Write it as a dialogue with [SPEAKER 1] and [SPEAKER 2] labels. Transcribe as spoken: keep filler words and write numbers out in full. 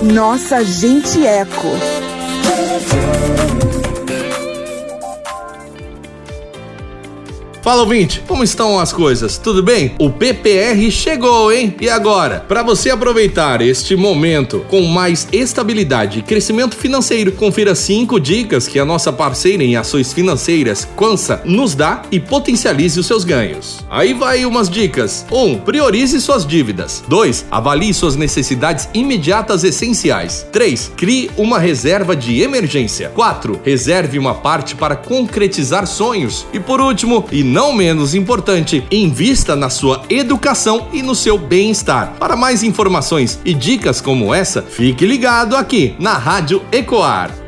[SPEAKER 1] Nossa Gente Eco.
[SPEAKER 2] Fala, ouvinte, como estão as coisas? Tudo bem? O P P R chegou, hein? E agora? Para você aproveitar este momento com mais estabilidade e crescimento financeiro, confira cinco dicas que a nossa parceira em ações financeiras, Quansa, nos dá e potencialize os seus ganhos. Aí vai umas dicas. um. Priorize suas dívidas. dois. Avalie suas necessidades imediatas essenciais. três. Crie uma reserva de emergência. quatro. Reserve uma parte para concretizar sonhos. E por último, e não menos importante, invista na sua educação e no seu bem-estar. Para mais informações e dicas como essa, fique ligado aqui na Rádio Ecoar.